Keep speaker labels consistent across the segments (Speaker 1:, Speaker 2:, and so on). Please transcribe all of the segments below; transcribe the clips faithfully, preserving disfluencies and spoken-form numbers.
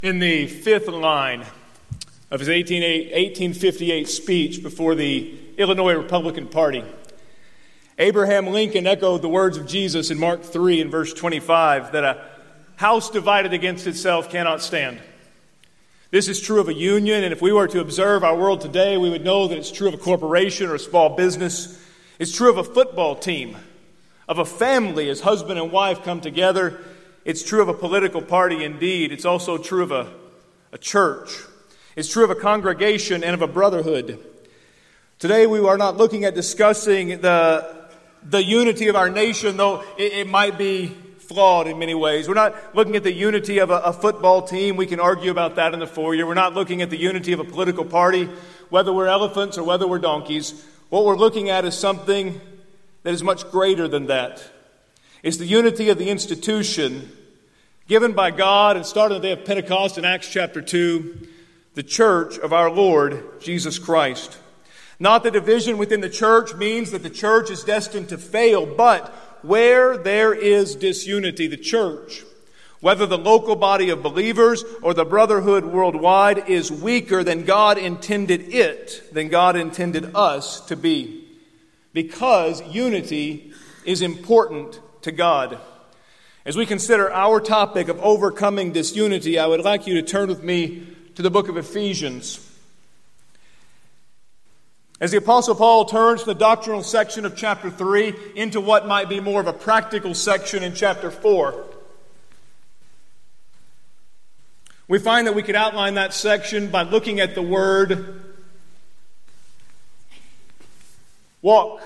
Speaker 1: In the fifth line of his eighteen fifty-eight speech before the Illinois Republican Party, Abraham Lincoln echoed the words of Jesus in Mark three and verse twenty-five that a house divided against itself cannot stand. This is true of a union, and if we were to observe our world today, we would know that it's true of a corporation or a small business. It's true of a football team, of a family as husband and wife come together. It's true of a political party indeed. It's also true of a, a church. It's true of a congregation and of a brotherhood. Today we are not looking at discussing the, the unity of our nation, though it, it might be flawed in many ways. We're not looking at the unity of a, a football team. We can argue about that in the foyer. We're not looking at the unity of a political party, whether we're elephants or whether we're donkeys. What we're looking at is something that is much greater than that. It's the unity of the institution given by God and started on the day of Pentecost in Acts chapter two, the church of our Lord Jesus Christ. Not the division within the church means that the church is destined to fail, but where there is disunity, the church, whether the local body of believers or the brotherhood worldwide, is weaker than God intended it, than God intended us to be. Because unity is important to God. As we consider our topic of overcoming disunity, I would like you to turn with me to the book of Ephesians. As the Apostle Paul turns from the doctrinal section of chapter three into what might be more of a practical section in chapter four, we find that we could outline that section by looking at the word walk.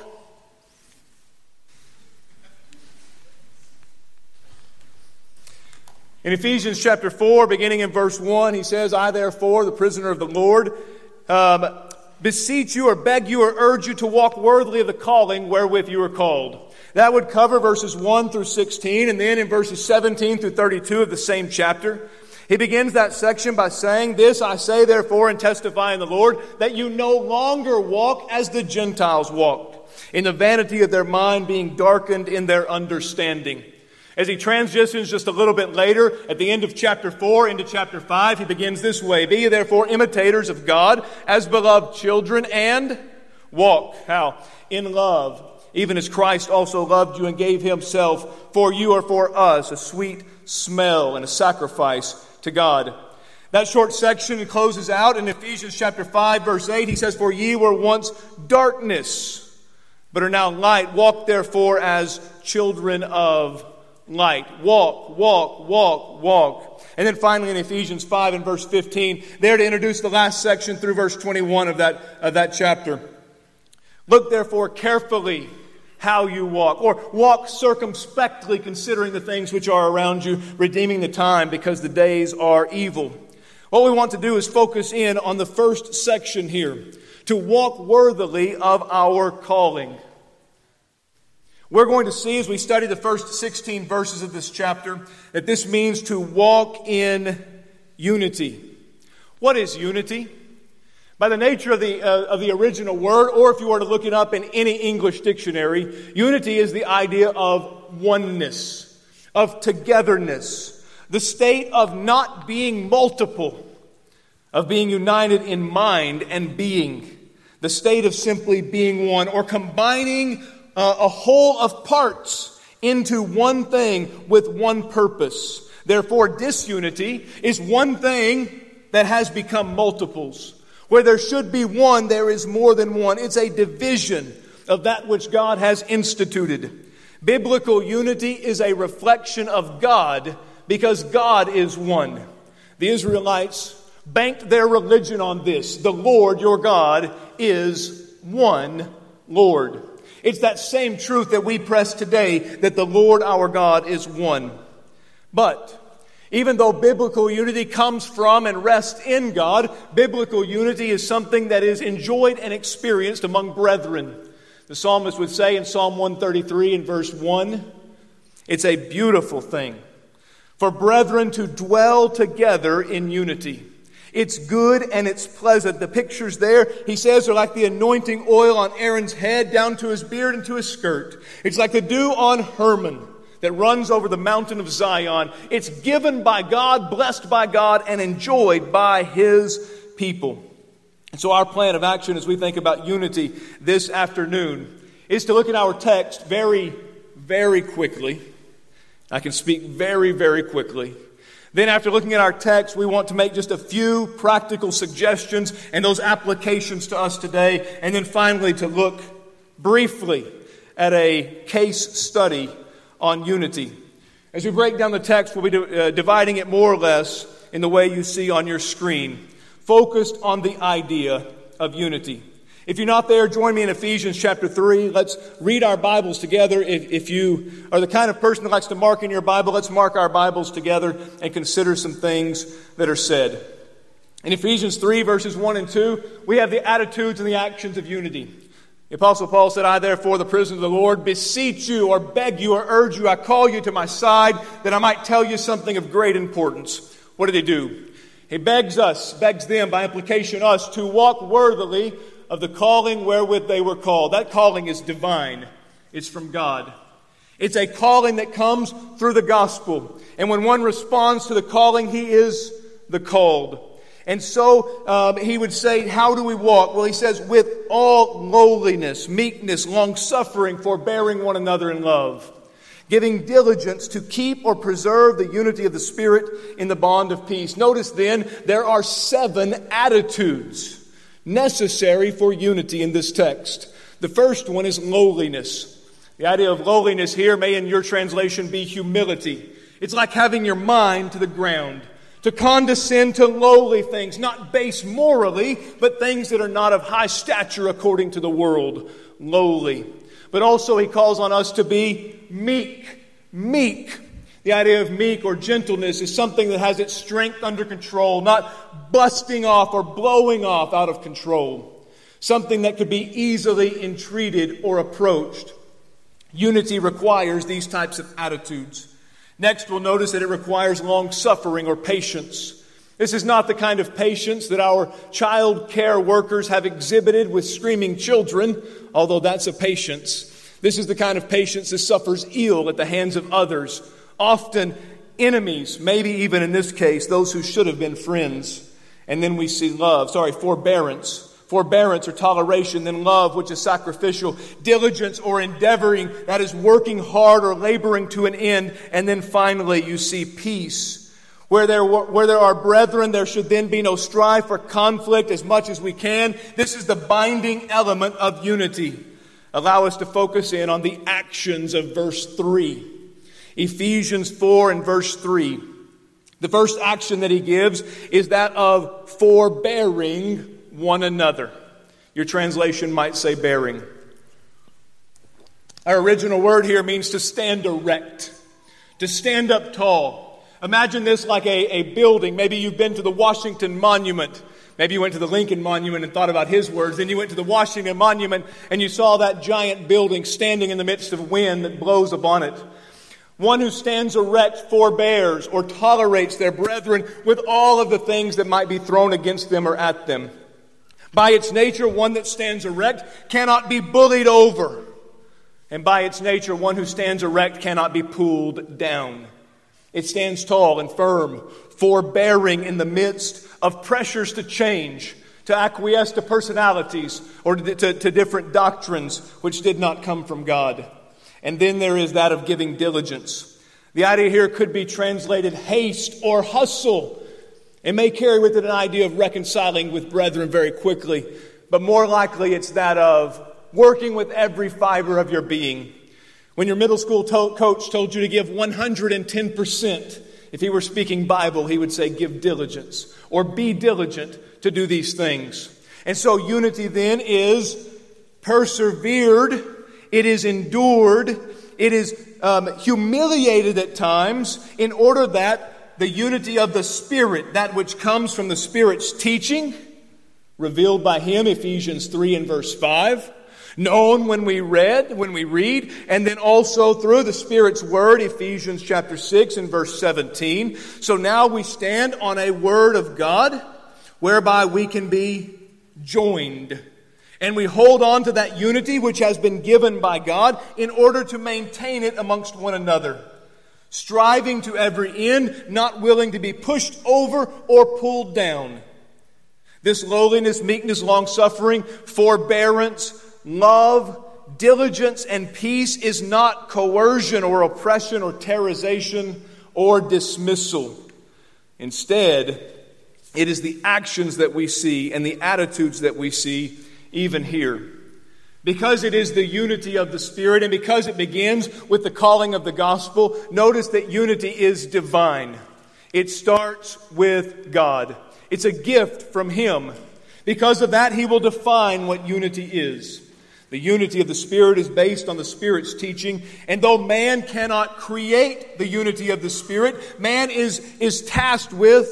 Speaker 1: In Ephesians chapter four, beginning in verse one, he says, I therefore, the prisoner of the Lord, um, beseech you or beg you or urge you to walk worthily of the calling wherewith you are called. That would cover verses one through sixteen, and then in verses seventeen through thirty-two of the same chapter, he begins that section by saying, This I say therefore and testify in the Lord, that you no longer walk as the Gentiles walked, in the vanity of their mind being darkened in their understanding. As he transitions just a little bit later, at the end of chapter four into chapter five, he begins this way, Be ye therefore imitators of God, as beloved children, and walk. How? In love, even as Christ also loved you and gave himself for you or for us, a sweet smell and a sacrifice to God. That short section closes out in Ephesians chapter five, verse eight. He says, For ye were once darkness, but are now light. Walk therefore as children of light. Walk, walk, walk, walk. And then finally in Ephesians five and verse fifteen, there to introduce the last section through verse twenty-one of that, of that chapter. Look therefore carefully how you walk, or walk circumspectly, considering the things which are around you, redeeming the time, because the days are evil. What we want to do is focus in on the first section here, to walk worthily of our calling. We're going to see as we study the first sixteen verses of this chapter that this means to walk in unity. What is unity? By the nature of the, uh, of the original word, or if you were to look it up in any English dictionary, unity is the idea of oneness, of togetherness, the state of not being multiple, of being united in mind and being, the state of simply being one, or combining uh, a whole of parts into one thing with one purpose. Therefore, disunity is one thing that has become multiples. Where there should be one, there is more than one. It's a division of that which God has instituted. Biblical unity is a reflection of God because God is one. The Israelites banked their religion on this. The Lord, your God, is one Lord. It's that same truth that we press today, that the Lord, our God, is one. But even though biblical unity comes from and rests in God, biblical unity is something that is enjoyed and experienced among brethren. The psalmist would say in Psalm one thirty-three in verse one, it's a beautiful thing for brethren to dwell together in unity. It's good and it's pleasant. The pictures there, he says, are like the anointing oil on Aaron's head down to his beard and to his skirt. It's like the dew on Hermon. that runs over the mountain of Zion. It's given by God, blessed by God, and enjoyed by His people. And so our plan of action as we think about unity this afternoon is to look at our text very, very quickly. I can speak very, very quickly. Then after looking at our text, we want to make just a few practical suggestions and those applications to us today. And then finally to look briefly at a case study on unity. As we break down the text, we'll be uh, dividing it more or less in the way you see on your screen, focused on the idea of unity. If you're not there, join me in Ephesians chapter three. Let's read our Bibles together. If, if you are the kind of person that likes to mark in your Bible, let's mark our Bibles together and consider some things that are said. In Ephesians three, verses one and two, we have the attitudes and the actions of unity. The Apostle Paul said, I therefore, the prisoner of the Lord, beseech you or beg you or urge you, I call you to my side, that I might tell you something of great importance. What did he do? He begs us, begs them, by implication us, to walk worthily of the calling wherewith they were called. That calling is divine. It's from God. It's a calling that comes through the gospel. And when one responds to the calling, he is the called. And so um, he would say, how do we walk? Well, he says, with all lowliness, meekness, long-suffering, forbearing one another in love, giving diligence to keep or preserve the unity of the Spirit in the bond of peace. Notice then, there are seven attitudes necessary for unity in this text. The first one is lowliness. The idea of lowliness here may in your translation be humility. It's like having your mind to the ground, to condescend to lowly things, not base morally, but things that are not of high stature according to the world, lowly. But also he calls on us to be meek, meek. The idea of meek or gentleness is something that has its strength under control, not busting off or blowing off out of control. Something that could be easily entreated or approached. Unity requires these types of attitudes. Next, we'll notice that it requires long-suffering or patience. This is not the kind of patience that our child care workers have exhibited with screaming children, although that's a patience. This is the kind of patience that suffers ill at the hands of others, often enemies, maybe even in this case, those who should have been friends. And then we see love, sorry, forbearance. Forbearance or toleration, then love, which is sacrificial. Diligence or endeavoring, that is working hard or laboring to an end. And then finally, you see peace. Where there, where there are brethren, there should then be no strife or conflict as much as we can. This is the binding element of unity. Allow us to focus in on the actions of verse three. Ephesians four and verse three. The first action that he gives is that of forbearing one another. Your translation might say bearing. Our original word here means to stand erect, to stand up tall. Imagine this like a, a building. Maybe you've been to the Washington Monument. Maybe you went to the Lincoln Monument and thought about his words. Then you went to the Washington Monument and you saw that giant building standing in the midst of wind that blows upon it. One who stands erect forbears or tolerates their brethren with all of the things that might be thrown against them or at them. By its nature, one that stands erect cannot be bullied over. And by its nature, one who stands erect cannot be pulled down. It stands tall and firm, forbearing in the midst of pressures to change, to acquiesce to personalities or to, to, to different doctrines which did not come from God. And then there is that of giving diligence. The idea here could be translated haste or hustle. It may carry with it an idea of reconciling with brethren very quickly, but more likely it's that of working with every fiber of your being. When your middle school to- coach told you to give one hundred ten percent, if he were speaking Bible, he would say give diligence or be diligent to do these things. And so unity then is persevered. It is endured. It is um, humiliated at times in order that the unity of the Spirit, that which comes from the Spirit's teaching, revealed by Him, Ephesians three and verse five, known when we read, when we read, and then also through the Spirit's Word, Ephesians chapter six and verse seventeen. So now we stand on a Word of God whereby we can be joined. And we hold on to that unity which has been given by God in order to maintain it amongst one another. Striving to every end, not willing to be pushed over or pulled down. This lowliness, meekness, long-suffering, forbearance, love, diligence, and peace is not coercion or oppression or terrorization or dismissal. Instead, it is the actions that we see and the attitudes that we see even here. Because it is the unity of the Spirit and because it begins with the calling of the gospel, notice that unity is divine. It starts with God. It's a gift from Him. Because of that, He will define what unity is. The unity of the Spirit is based on the Spirit's teaching, and though man cannot create the unity of the Spirit, man is, is tasked with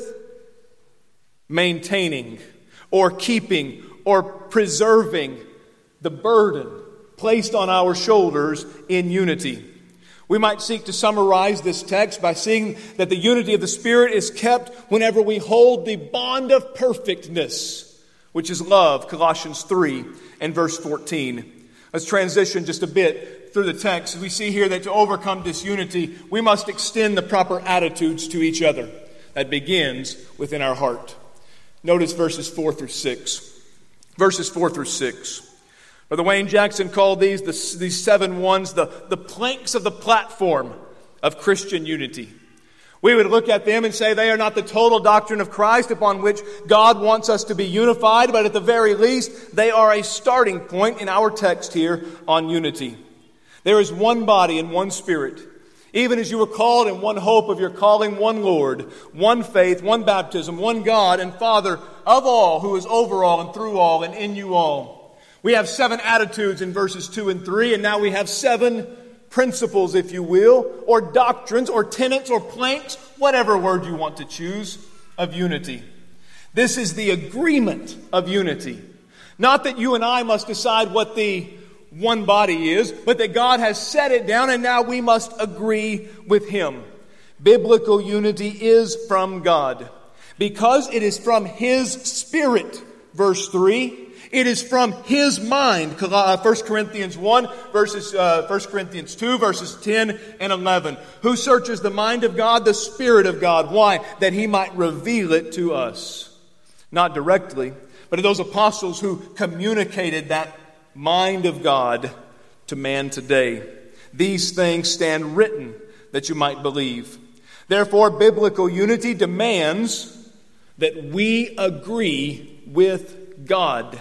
Speaker 1: maintaining or keeping or preserving the burden placed on our shoulders in unity. We might seek to summarize this text by seeing that the unity of the Spirit is kept whenever we hold the bond of perfectness, which is love, Colossians three and verse fourteen. Let's transition just a bit through the text. We see here that to overcome disunity, we must extend the proper attitudes to each other. That begins within our heart. Notice verses four through six. Verses four through six. Brother Wayne Jackson called these the, these seven ones the, the planks of the platform of Christian unity. We would look at them and say they are not the total doctrine of Christ upon which God wants us to be unified, but at the very least, they are a starting point in our text here on unity. There is one body and one Spirit. Even as you were called in one hope of your calling, one Lord, one faith, one baptism, one God and Father of all, who is over all and through all and in you all. We have seven attitudes in verses two and three, and now we have seven principles, if you will, or doctrines, or tenets, or planks, whatever word you want to choose, of unity. This is the agreement of unity. Not that you and I must decide what the one body is, but that God has set it down and now we must agree with Him. Biblical unity is from God. Because it is from His Spirit, verse three, it is from His mind. First Corinthians one, verses, uh, First Corinthians two, verses ten and eleven. Who searches the mind of God? The Spirit of God. Why? That He might reveal it to us. Not directly, but to those apostles who communicated that mind of God to man today. These things stand written that you might believe. Therefore, biblical unity demands that we agree with God.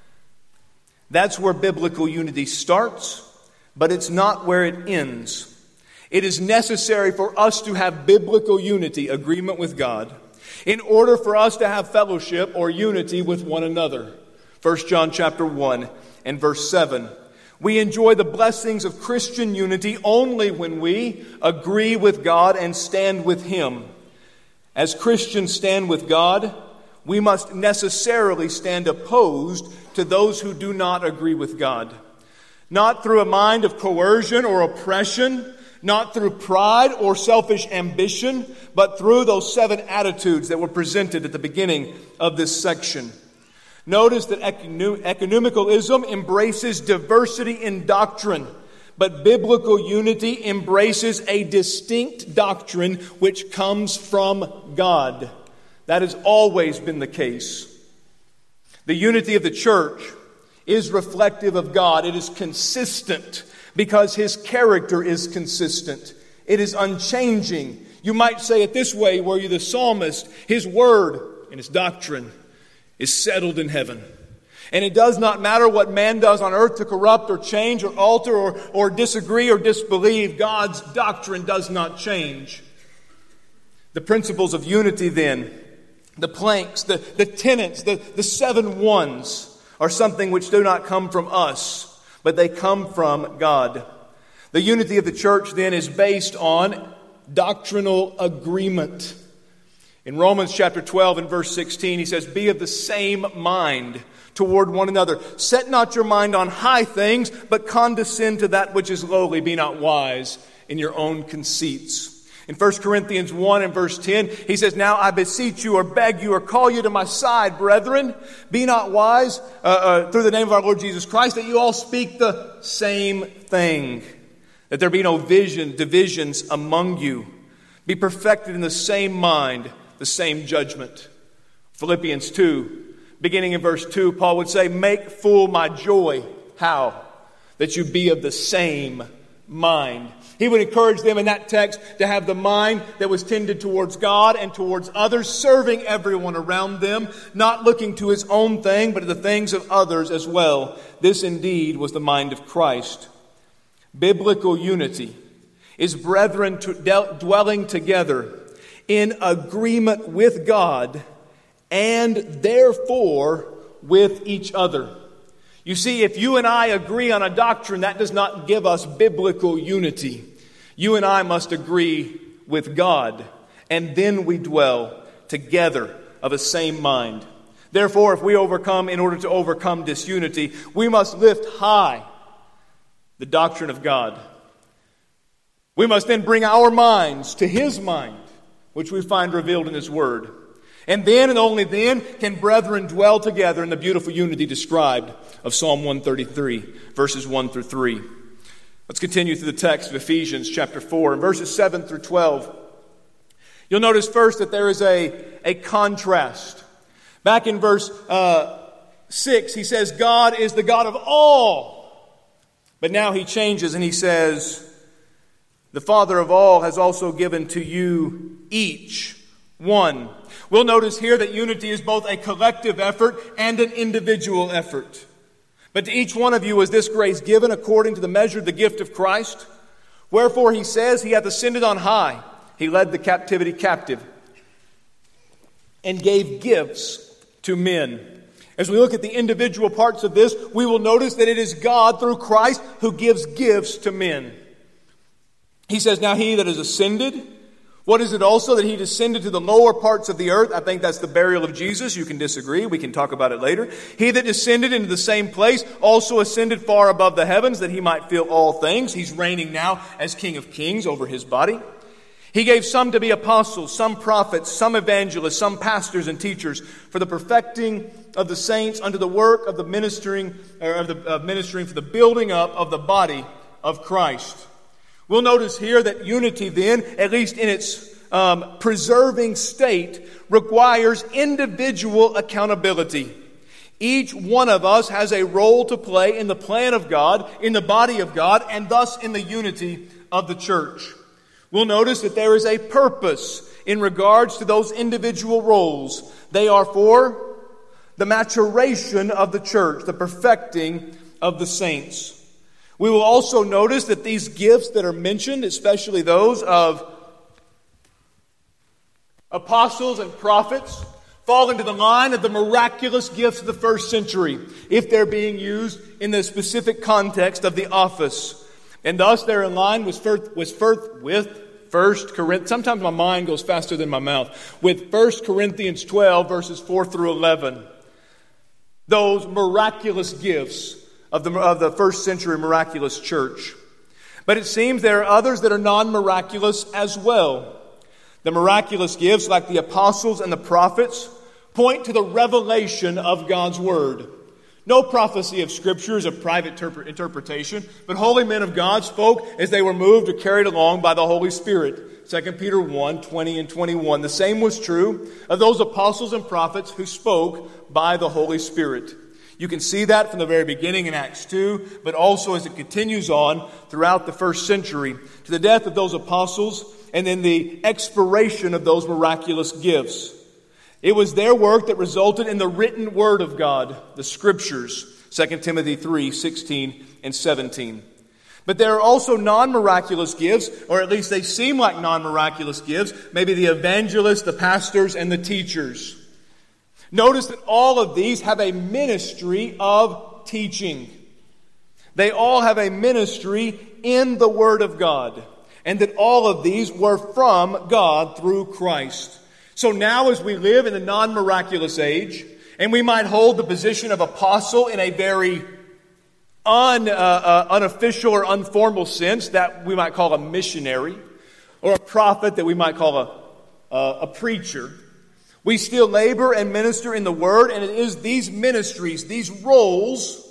Speaker 1: That's where biblical unity starts, but it's not where it ends. It is necessary for us to have biblical unity, agreement with God, in order for us to have fellowship or unity with one another. First John chapter one and verse seven. We enjoy the blessings of Christian unity only when we agree with God and stand with Him. As Christians stand with God, we must necessarily stand opposed to those who do not agree with God. Not through a mind of coercion or oppression, not through pride or selfish ambition, but through those seven attitudes that were presented at the beginning of this section. Notice that ecumenicalism embraces diversity in doctrine, but biblical unity embraces a distinct doctrine which comes from God. That has always been the case. The unity of the church is reflective of God. It is consistent because His character is consistent. It is unchanging. You might say it this way, were you the psalmist, His word and His doctrine is settled in heaven. And it does not matter what man does on earth to corrupt or change or alter or, or disagree or disbelieve. God's doctrine does not change. The principles of unity then, the planks, the, the tenets, the, the seven ones are something which do not come from us, but they come from God. The unity of the church then is based on doctrinal agreement. In Romans chapter twelve and verse sixteen, he says, "Be of the same mind toward one another. Set not your mind on high things, but condescend to that which is lowly. Be not wise in your own conceits." In First Corinthians one and verse ten, he says, "Now I beseech you or beg you or call you to my side, brethren, be not wise uh, uh, through the name of our Lord Jesus Christ, that you all speak the same thing, that there be no vision, divisions among you. Be perfected in the same mind, the same judgment." Philippians two, beginning in verse two, Paul would say, "Make full my joy." How? That you be of the same mind. He would encourage them in that text to have the mind that was tended towards God and towards others, serving everyone around them, not looking to his own thing, but to the things of others as well. This indeed was the mind of Christ. Biblical unity is brethren to dwelling together in agreement with God and therefore with each other. You see, if you and I agree on a doctrine, that does not give us biblical unity. You and I must agree with God, and then we dwell together of a same mind. Therefore, if we overcome, in order to overcome disunity, we must lift high the doctrine of God. We must then bring our minds to His mind, which we find revealed in His Word. And then and only then can brethren dwell together in the beautiful unity described of Psalm one thirty-three, verses one through three. Let's continue through the text of Ephesians chapter four, and verses seven through twelve. You'll notice first that there is a, a contrast. Back in verse uh, six, he says, God is the God of all. But now he changes and he says, the Father of all has also given to you each one. We'll notice here that unity is both a collective effort and an individual effort. But to each one of you is this grace given according to the measure of the gift of Christ. Wherefore he says, He hath ascended on high. He led the captivity captive and gave gifts to men. As we look at the individual parts of this, we will notice that it is God through Christ who gives gifts to men. He says, now he that is ascended, what is it also that he descended to the lower parts of the earth? I think that's the burial of Jesus. You can disagree. We can talk about it later. He that descended into the same place also ascended far above the heavens that he might fill all things. He's reigning now as King of Kings over his body. He gave some to be apostles, some prophets, some evangelists, some pastors and teachers for the perfecting of the saints unto the work of the ministering, or of the of ministering for the building up of the body of Christ. We'll notice here that unity then, at least in its um, preserving state, requires individual accountability. Each one of us has a role to play in the plan of God, in the body of God, and thus in the unity of the church. We'll notice that there is a purpose in regards to those individual roles. They are for the maturation of the church, the perfecting of the saints. We will also notice that these gifts that are mentioned, especially those of apostles and prophets, fall into the line of the miraculous gifts of the first century, if they're being used in the specific context of the office. And thus they're in line with first, with first, with First Corinthians. Sometimes my mind goes faster than my mouth. With First Corinthians twelve, verses four through eleven. Those miraculous gifts of the, of the first century miraculous church. But it seems there are others that are non-miraculous as well. The miraculous gifts, like the apostles and the prophets, point to the revelation of God's Word. No prophecy of Scripture is a private terp- interpretation, but holy men of God spoke as they were moved or carried along by the Holy Spirit. Second Peter one, twenty and twenty-one. The same was true of those apostles and prophets who spoke by the Holy Spirit. You can see that from the very beginning in Acts two, but also as it continues on throughout the first century to the death of those apostles and then the expiration of those miraculous gifts. It was their work that resulted in the written Word of God, the Scriptures, Second Timothy three, sixteen and seventeen. But there are also non-miraculous gifts, or at least they seem like non-miraculous gifts, maybe the evangelists, the pastors, and the teachers. Notice that all of these have a ministry of teaching. They all have a ministry in the Word of God, and that all of these were from God through Christ. So now as we live in the non-miraculous age, and we might hold the position of apostle in a very un, uh, uh, unofficial or informal sense that we might call a missionary, or a prophet that we might call a, a, a preacher. We still labor and minister in the Word, and it is these ministries, these roles,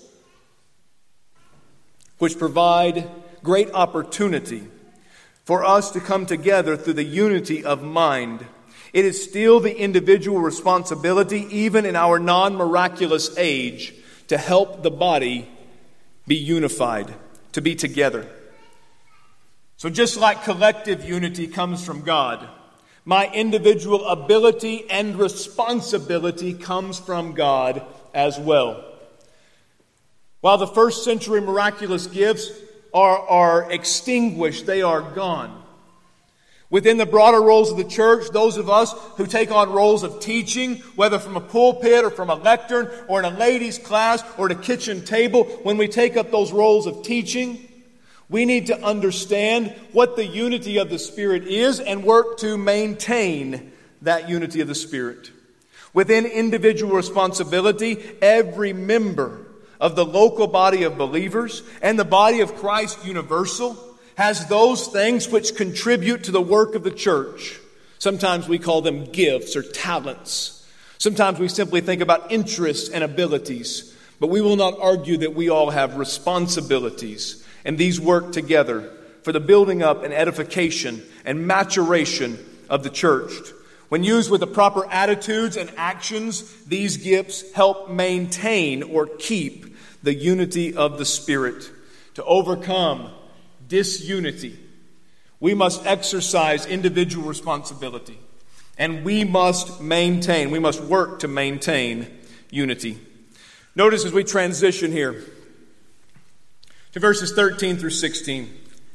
Speaker 1: which provide great opportunity for us to come together through the unity of mind. It is still the individual responsibility, even in our non-miraculous age, to help the body be unified, to be together. So just like collective unity comes from God, my individual ability and responsibility comes from God as well. While the first century miraculous gifts are, are extinguished, they are gone. Within the broader roles of the church, those of us who take on roles of teaching, whether from a pulpit or from a lectern or in a ladies' class or at a kitchen table, when we take up those roles of teaching, we need to understand what the unity of the Spirit is and work to maintain that unity of the Spirit. Within individual responsibility, every member of the local body of believers and the body of Christ universal has those things which contribute to the work of the church. Sometimes we call them gifts or talents. Sometimes we simply think about interests and abilities. But we will not argue that we all have responsibilities. And these work together for the building up and edification and maturation of the church. When used with the proper attitudes and actions, these gifts help maintain or keep the unity of the Spirit. To overcome disunity, we must exercise individual responsibility. And we must maintain, we must work to maintain unity. Notice as we transition here to verses thirteen through sixteen.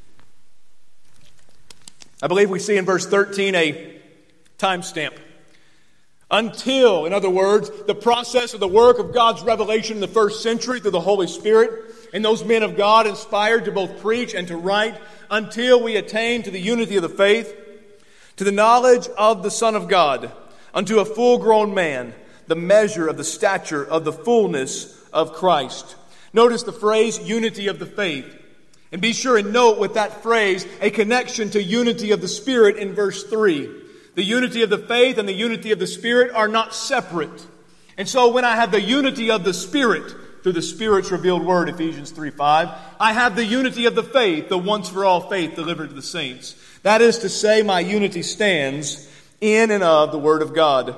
Speaker 1: I believe we see in verse thirteen a timestamp. Until, in other words, the process of the work of God's revelation in the first century through the Holy Spirit and those men of God inspired to both preach and to write, until we attain to the unity of the faith, to the knowledge of the Son of God, unto a full-grown man, the measure of the stature of the fullness of Christ. Notice the phrase, unity of the faith. And be sure and note with that phrase a connection to unity of the Spirit in verse three. The unity of the faith and the unity of the Spirit are not separate. And so when I have the unity of the Spirit through the Spirit's revealed word, Ephesians three five, I have the unity of the faith, the once for all faith delivered to the saints. That is to say, my unity stands in and of the Word of God.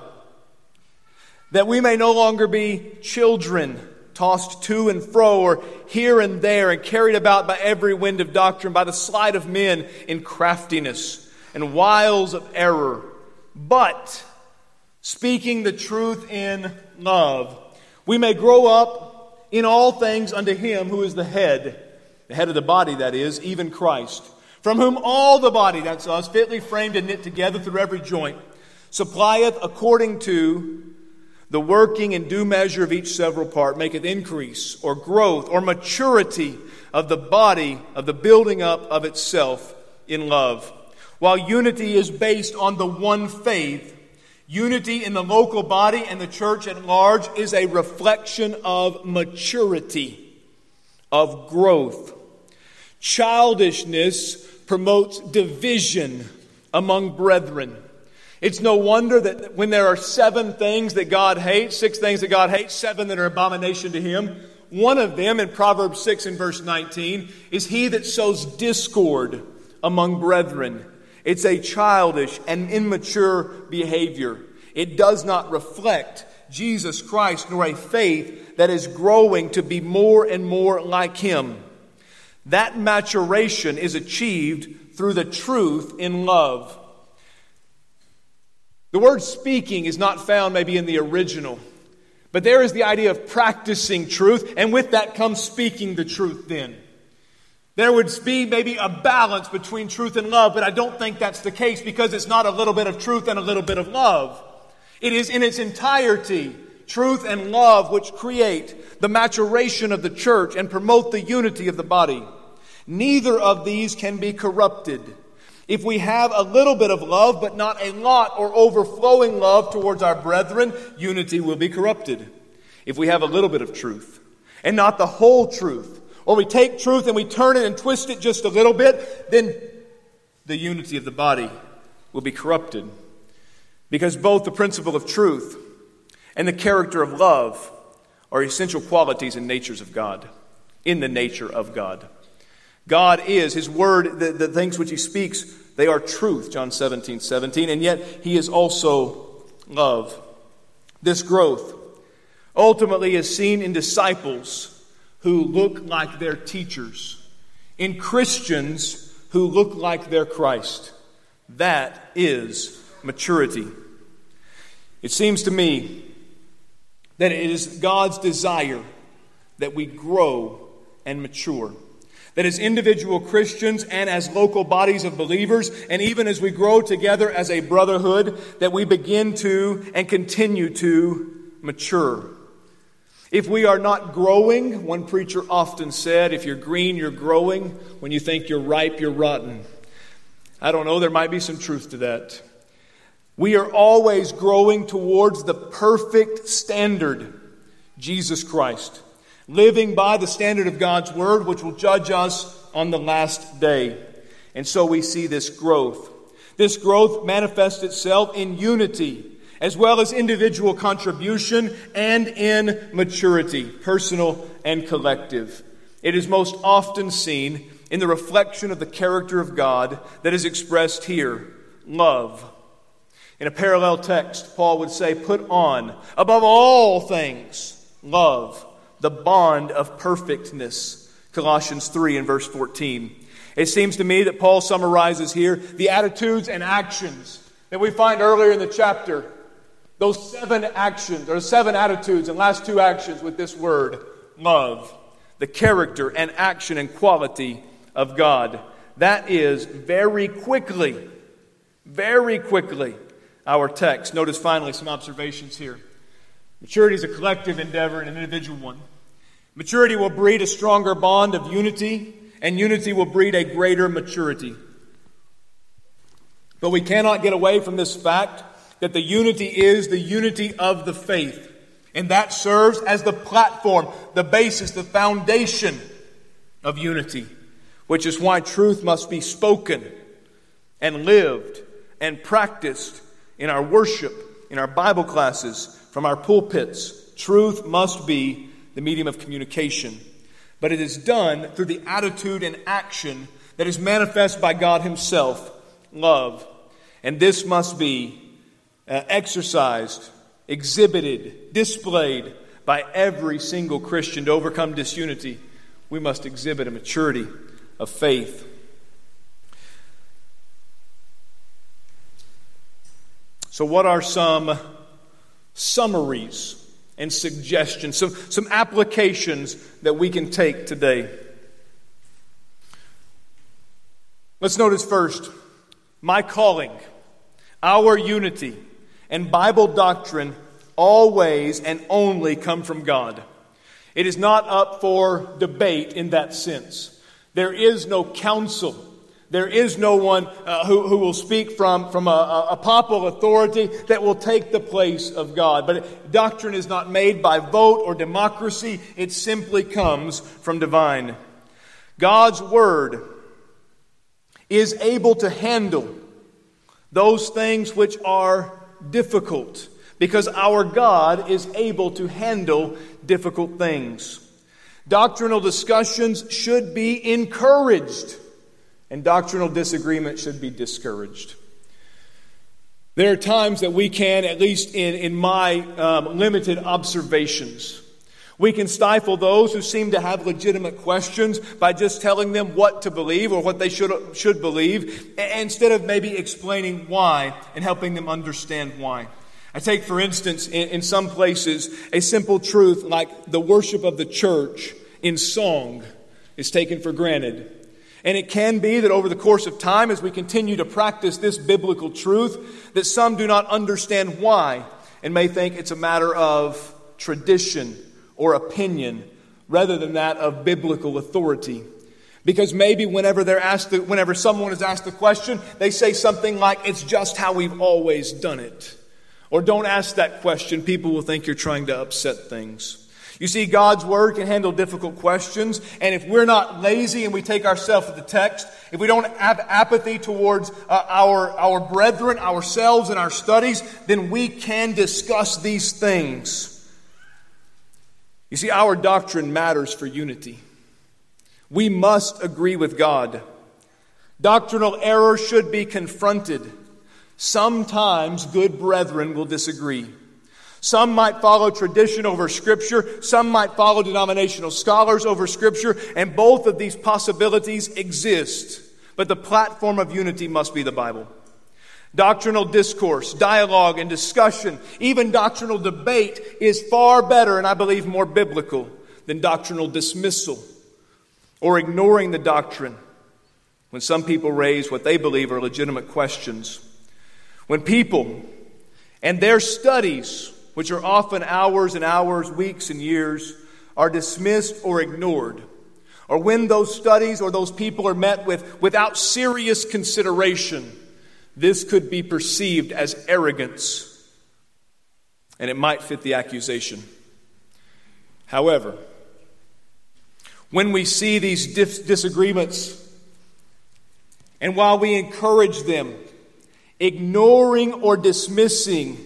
Speaker 1: That we may no longer be children, tossed to and fro, or here and there, and carried about by every wind of doctrine, by the sleight of men in craftiness and wiles of error, but speaking the truth in love, we may grow up in all things unto Him who is the head, the head of the body, that is, even Christ, from whom all the body, that's us, fitly framed and knit together through every joint, supplieth according to the working in due measure of each several part, maketh increase or growth or maturity of the body, of the building up of itself in love. While unity is based on the one faith, unity in the local body and the church at large is a reflection of maturity, of growth. Childishness promotes division among brethren. It's no wonder that when there are seven things that God hates, six things that God hates, seven that are abomination to Him, one of them in Proverbs six and verse nineteen is he that sows discord among brethren. It's a childish and immature behavior. It does not reflect Jesus Christ nor a faith that is growing to be more and more like Him. That maturation is achieved through the truth in love. The word speaking is not found maybe in the original, but there is the idea of practicing truth, and with that comes speaking the truth then. There would be maybe a balance between truth and love, but I don't think that's the case because it's not a little bit of truth and a little bit of love. It is in its entirety truth and love which create the maturation of the church and promote the unity of the body. Neither of these can be corrupted. If we have a little bit of love, but not a lot or overflowing love towards our brethren, unity will be corrupted. If we have a little bit of truth and not the whole truth, or we take truth and we turn it and twist it just a little bit, then the unity of the body will be corrupted. Because both the principle of truth and the character of love are essential qualities and natures of God, in the nature of God. God is, His Word, the, the things which He speaks, they are truth, John seventeen seventeen, and yet He is also love. This growth ultimately is seen in disciples who look like their teachers, in Christians who look like their Christ. That is maturity. It seems to me that it is God's desire that we grow and mature. That as individual Christians and as local bodies of believers, and even as we grow together as a brotherhood, that we begin to and continue to mature. If we are not growing, one preacher often said, if you're green, you're growing. When you think you're ripe, you're rotten. I don't know, there might be some truth to that. We are always growing towards the perfect standard, Jesus Christ. Living by the standard of God's Word, which will judge us on the last day. And so we see this growth. This growth manifests itself in unity, as well as individual contribution and in maturity, personal and collective. It is most often seen in the reflection of the character of God that is expressed here, love. In a parallel text, Paul would say, put on, above all things, love, the bond of perfectness. Colossians three and verse fourteen. It seems to me that Paul summarizes here the attitudes and actions that we find earlier in the chapter. Those seven actions, or seven attitudes and last two actions with this word, love. The character and action and quality of God. That is very quickly, very quickly our text. Notice finally some observations here. Maturity is a collective endeavor and an individual one. Maturity will breed a stronger bond of unity, and unity will breed a greater maturity. But we cannot get away from this fact that the unity is the unity of the faith. And that serves as the platform, the basis, the foundation of unity. Which is why truth must be spoken and lived and practiced in our worship, in our Bible classes, from our pulpits. Truth must be the medium of communication. But it is done through the attitude and action that is manifest by God Himself, love. And this must be uh, exercised, exhibited, displayed by every single Christian. To overcome disunity, we must exhibit a maturity of faith. So what are some summaries and suggestions, some, some applications that we can take today? Let's notice first, my calling, our unity, and Bible doctrine always and only come from God. It is not up for debate in that sense. There is no counsel. There is no one uh, who, who will speak from, from a, a papal authority that will take the place of God. But doctrine is not made by vote or democracy. It simply comes from divine. God's Word is able to handle those things which are difficult, because our God is able to handle difficult things. Doctrinal discussions should be encouraged, and doctrinal disagreement should be discouraged. There are times that we can, at least in, in my um, limited observations, we can stifle those who seem to have legitimate questions by just telling them what to believe or what they should, should believe, instead of maybe explaining why and helping them understand why. I take, for instance, in, in some places, a simple truth like the worship of the church in song is taken for granted. And it can be that over the course of time, as we continue to practice this biblical truth, that some do not understand why and may think it's a matter of tradition or opinion rather than that of biblical authority. Because maybe whenever they're asked, the, whenever someone is asked the question, they say something like, "It's just how we've always done it." Or, "Don't ask that question, people will think you're trying to upset things." You see, God's Word can handle difficult questions, and if we're not lazy and we take ourselves to the text, if we don't have apathy towards uh, our, our brethren, ourselves, and our studies, then we can discuss these things. You see, our doctrine matters for unity. We must agree with God. Doctrinal error should be confronted. Sometimes good brethren will disagree. Some might follow tradition over Scripture. Some might follow denominational scholars over Scripture. And both of these possibilities exist. But the platform of unity must be the Bible. Doctrinal discourse, dialogue, and discussion, even doctrinal debate is far better and I believe more biblical than doctrinal dismissal or ignoring the doctrine when some people raise what they believe are legitimate questions. When people and their studies, which are often hours and hours, weeks and years, are dismissed or ignored, or when those studies or those people are met with without serious consideration, this could be perceived as arrogance, and it might fit the accusation. However, when we see these dis- disagreements, and while we encourage them, ignoring or dismissing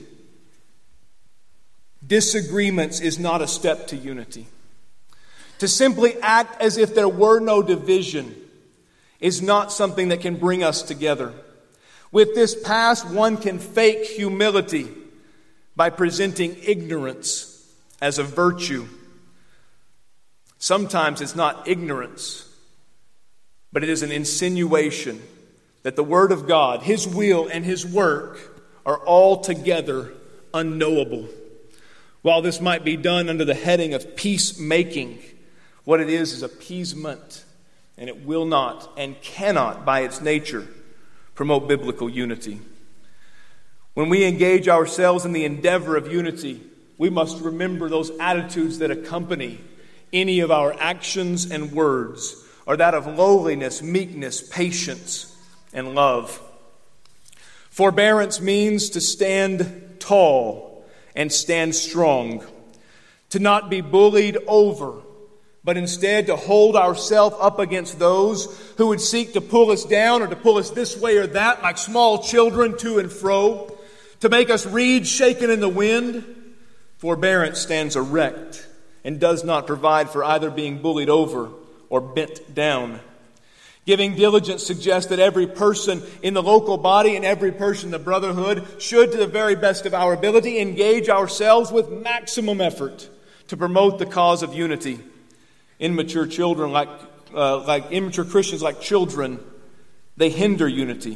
Speaker 1: disagreements is not a step to unity. To simply act as if there were no division is not something that can bring us together. With this past, one can fake humility by presenting ignorance as a virtue. Sometimes it's not ignorance, but it is an insinuation that the Word of God, His will and His work are altogether unknowable. While this might be done under the heading of peacemaking, what it is is appeasement, and it will not and cannot, by its nature, promote biblical unity. When we engage ourselves in the endeavor of unity, we must remember those attitudes that accompany any of our actions and words, are that of lowliness, meekness, patience, and love. Forbearance means to stand tall and stand strong, to not be bullied over, but instead to hold ourselves up against those who would seek to pull us down or to pull us this way or that, like small children to and fro, to make us reeds shaken in the wind. Forbearance stands erect and does not provide for either being bullied over or bent down. Giving diligence suggests that every person in the local body and every person in the brotherhood should, to the very best of our ability, engage ourselves with maximum effort to promote the cause of unity. Immature children, like uh, like immature Christians, like children, they hinder unity.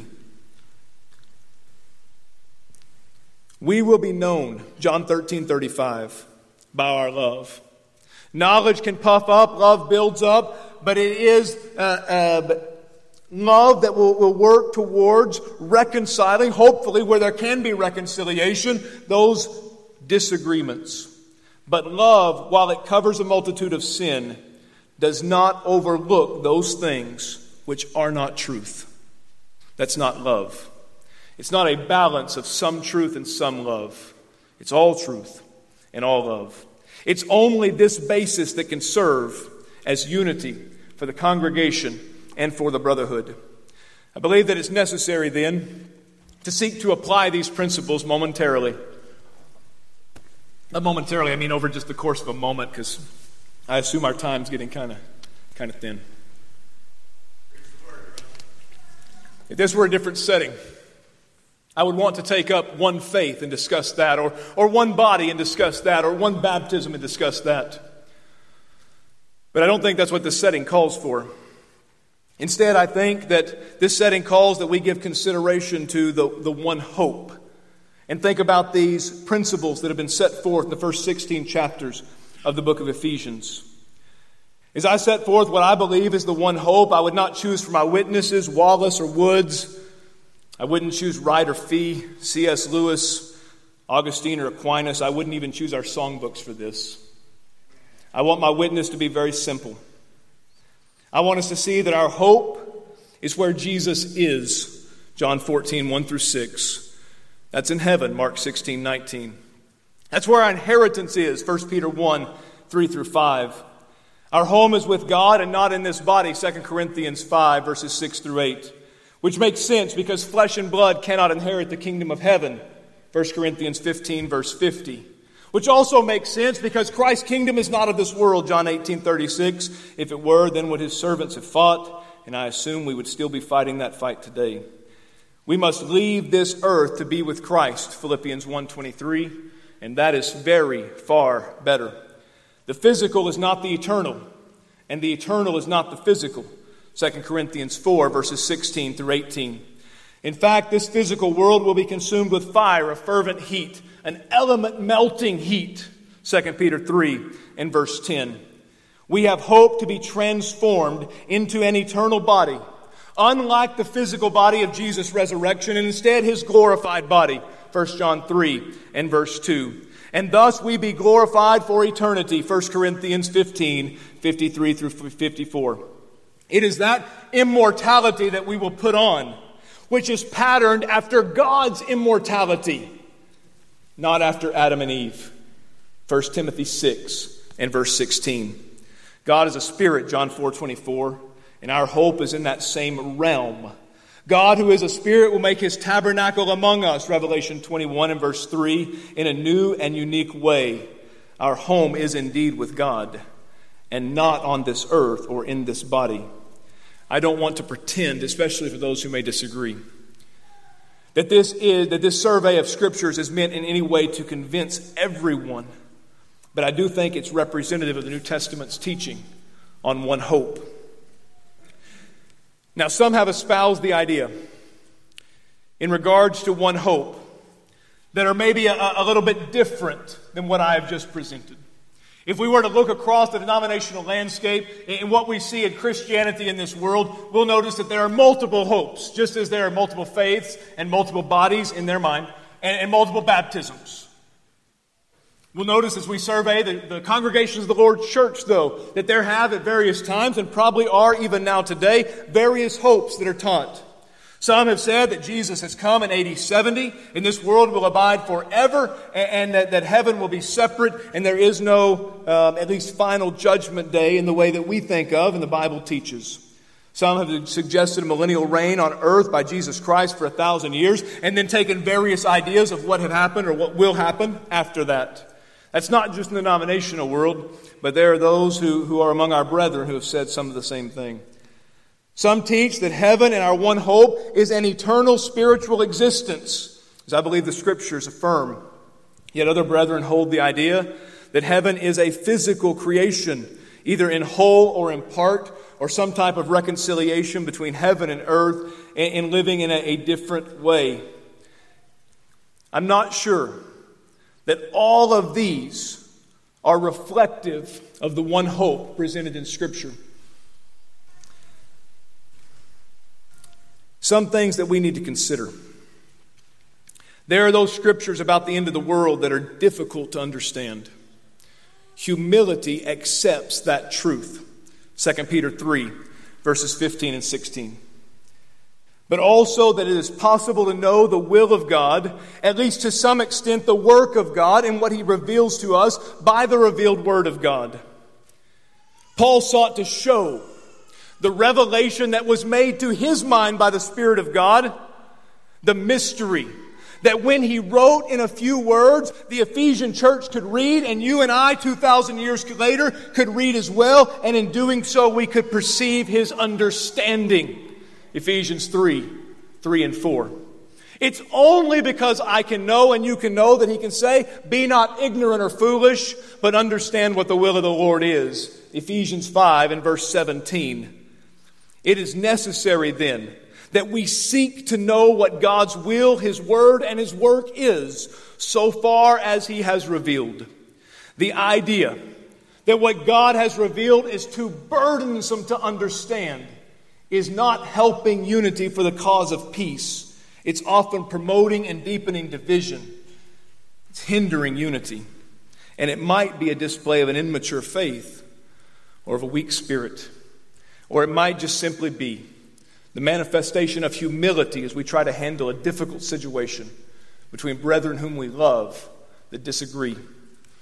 Speaker 1: We will be known, John thirteen thirty-five, by our love. Knowledge can puff up, love builds up, but it is uh, uh, love that will, will work towards reconciling, hopefully where there can be reconciliation, those disagreements. But love, while it covers a multitude of sin, does not overlook those things which are not truth. That's not love. It's not a balance of some truth and some love. It's all truth and all love. It's only this basis that can serve as unity for the congregation and for the brotherhood. I believe that it's necessary then to seek to apply these principles momentarily. Not momentarily, I mean over just the course of a moment, because I assume our time's getting kind of kind of thin. If this were a different setting, I would want to take up one faith and discuss that, or, or one body and discuss that, or one baptism and discuss that. But I don't think that's what this setting calls for. Instead, I think that this setting calls that we give consideration to the, the one hope, and think about these principles that have been set forth in the first sixteen chapters of the book of Ephesians. As I set forth what I believe is the one hope, I would not choose for my witnesses Wallace or Woods. I wouldn't choose Wright or Fee, C S Lewis, Augustine or Aquinas. I wouldn't even choose our songbooks for this. I want my witness to be very simple. I want us to see that our hope is where Jesus is. John fourteen, one through six. That's in heaven, Mark sixteen, nineteen. That's where our inheritance is, First Peter one, three through five. Our home is with God and not in this body, Second Corinthians five, verses six through eight. Which makes sense because flesh and blood cannot inherit the kingdom of heaven, First Corinthians fifteen, verse fifty. Which also makes sense because Christ's kingdom is not of this world, John eighteen thirty-six. If it were, then would his servants have fought, and I assume we would still be fighting that fight today. We must leave this earth to be with Christ, Philippians one twenty-three, and that is very far better. The physical is not the eternal, and the eternal is not the physical, Second Corinthians four, verses sixteen through eighteen. In fact, this physical world will be consumed with fire, a fervent heat, an element melting heat, Second Peter three and verse ten. We have hope to be transformed into an eternal body, unlike the physical body of Jesus' resurrection, and instead his glorified body, First John three and verse two. And thus we be glorified for eternity, First Corinthians fifteen, fifty-three through fifty-four. It is that immortality that we will put on, which is patterned after God's immortality, not after Adam and Eve. First Timothy six and verse sixteen. God is a spirit, John four twenty-four, and our hope is in that same realm. God, who is a spirit, will make his tabernacle among us, Revelation twenty-one and verse three, in a new and unique way. Our home is indeed with God, and not on this earth or in this body. I don't want to pretend, especially for those who may disagree, that this is that this survey of scriptures is meant in any way to convince everyone. But I do think it's representative of the New Testament's teaching on one hope. Now, some have espoused the idea in regards to one hope that are maybe a, a little bit different than what I have just presented. If we were to look across the denominational landscape and what we see in Christianity in this world, we'll notice that there are multiple hopes, just as there are multiple faiths and multiple bodies in their mind, and, and multiple baptisms. We'll notice as we survey the, the congregations of the Lord's church, though, that there have at various times, and probably are even now today, various hopes that are taught. Some have said that Jesus has come in A D seventy, and this world will abide forever, and, and that, that heaven will be separate, and there is no, um, at least final judgment day in the way that we think of and the Bible teaches. Some have suggested a millennial reign on earth by Jesus Christ for a thousand years, and then taken various ideas of what had happened or what will happen after that. That's not just in the denominational world, but there are those who, who are among our brethren who have said some of the same thing. Some teach that heaven and our one hope is an eternal spiritual existence, as I believe the Scriptures affirm. Yet other brethren hold the idea that heaven is a physical creation, either in whole or in part, or some type of reconciliation between heaven and earth, and living in a, a different way. I'm not sure that all of these are reflective of the one hope presented in Scripture. Some things that we need to consider. There are those scriptures about the end of the world that are difficult to understand. Humility accepts that truth. Second Peter three, verses fifteen and sixteen. But also that it is possible to know the will of God, at least to some extent the work of God and what He reveals to us by the revealed Word of God. Paul sought to show the revelation that was made to his mind by the Spirit of God, the mystery that when he wrote in a few words, the Ephesian church could read, and you and I, two thousand years later, could read as well, and in doing so we could perceive his understanding. Ephesians three, three and four. It's only because I can know and you can know that he can say, be not ignorant or foolish, but understand what the will of the Lord is. Ephesians five and verse seventeen. It is necessary then that we seek to know what God's will, His Word, and His work is, so far as He has revealed. The idea that what God has revealed is too burdensome to understand is not helping unity for the cause of peace. It's often promoting and deepening division. It's hindering unity. And it might be a display of an immature faith or of a weak spirit. Or it might just simply be the manifestation of humility as we try to handle a difficult situation between brethren whom we love that disagree.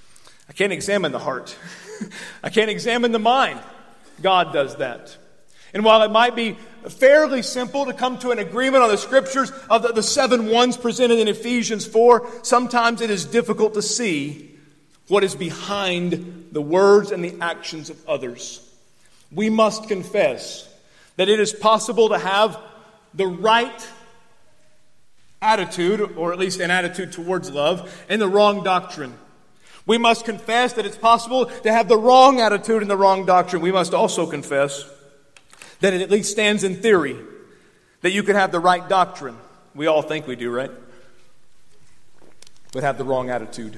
Speaker 1: I can't examine the heart. I can't examine the mind. God does that. And while it might be fairly simple to come to an agreement on the scriptures of the, the seven ones presented in Ephesians four, sometimes it is difficult to see what is behind the words and the actions of others. We must confess that it is possible to have the right attitude, or at least an attitude towards love, and the wrong doctrine. We must confess that it's possible to have the wrong attitude and the wrong doctrine. We must also confess that it at least stands in theory that you can have the right doctrine. We all think we do, right? But have the wrong attitude.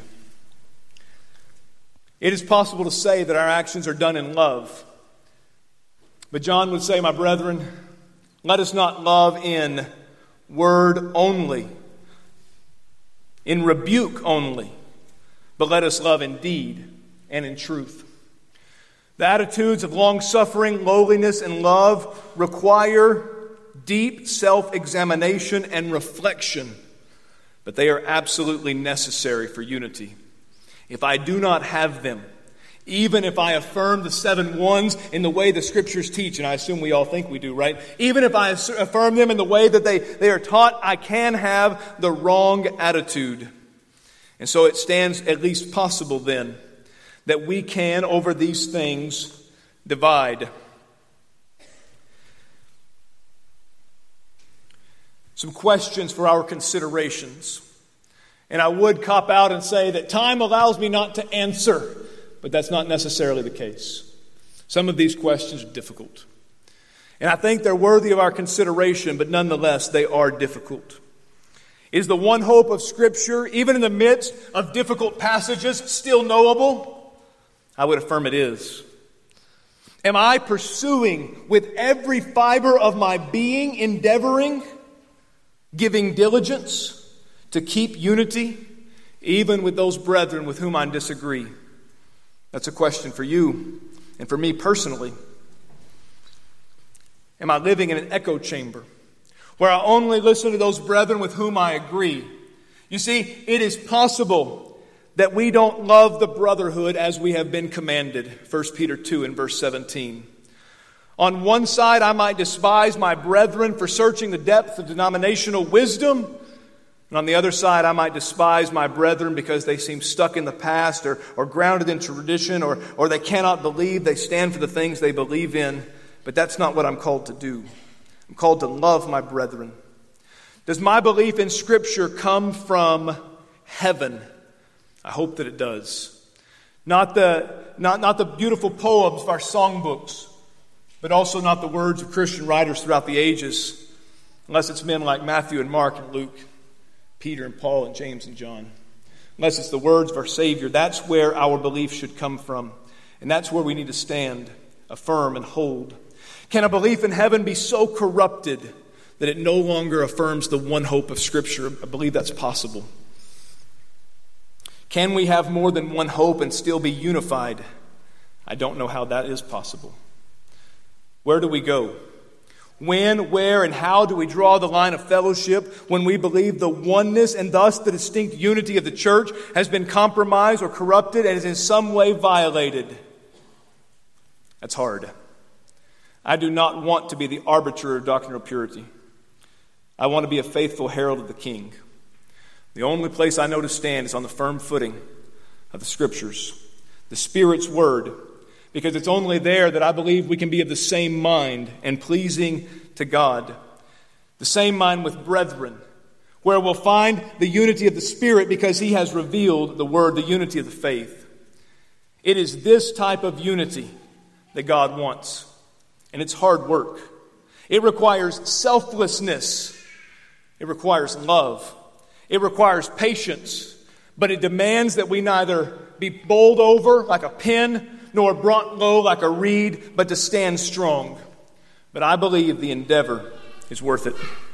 Speaker 1: It is possible to say that our actions are done in love. But John would say, my brethren, let us not love in word only, in rebuke only, but let us love in deed and in truth. The attitudes of long-suffering, lowliness, and love require deep self-examination and reflection, but they are absolutely necessary for unity. If I do not have them, even if I affirm the seven ones in the way the Scriptures teach, and I assume we all think we do, right? Even if I affirm them in the way that they, they are taught, I can have the wrong attitude. And so it stands at least possible then that we can, over these things, divide. Some questions for our considerations. And I would cop out and say that time allows me not to answer, but that's not necessarily the case. Some of these questions are difficult. And I think they're worthy of our consideration, but nonetheless, they are difficult. Is the one hope of Scripture, even in the midst of difficult passages, still knowable? I would affirm it is. Am I pursuing with every fiber of my being, endeavoring, giving diligence to keep unity, even with those brethren with whom I disagree? That's a question for you and for me personally. Am I living in an echo chamber where I only listen to those brethren with whom I agree? You see, it is possible that we don't love the brotherhood as we have been commanded. First Peter two and verse seventeen. On one side, I might despise my brethren for searching the depth of denominational wisdom. And on the other side, I might despise my brethren because they seem stuck in the past or, or grounded in tradition, or, or they cannot believe, they stand for the things they believe in. But that's not what I'm called to do. I'm called to love my brethren. Does my belief in Scripture come from heaven? I hope that it does. Not the, not, not the beautiful poems of our songbooks, but also not the words of Christian writers throughout the ages, unless it's men like Matthew and Mark and Luke, Peter and Paul and James and John. Unless it's the words of our Savior. That's where our belief should come from. And that's where we need to stand, affirm, and hold. Can a belief in heaven be so corrupted that it no longer affirms the one hope of Scripture? I believe that's possible. Can we have more than one hope and still be unified? I don't know how that is possible. Where do we go? When, where, and how do we draw the line of fellowship when we believe the oneness and thus the distinct unity of the church has been compromised or corrupted and is in some way violated? That's hard. I do not want to be the arbiter of doctrinal purity. I want to be a faithful herald of the King. The only place I know to stand is on the firm footing of the Scriptures, the Spirit's Word, because it's only there that I believe we can be of the same mind and pleasing to God. The same mind with brethren, where we'll find the unity of the Spirit because He has revealed the Word, the unity of the faith. It is this type of unity that God wants, and it's hard work. It requires selflessness. It requires love. It requires patience, but it demands that we neither be bowled over like a pin, nor brought low like a reed, but to stand strong. But I believe the endeavor is worth it.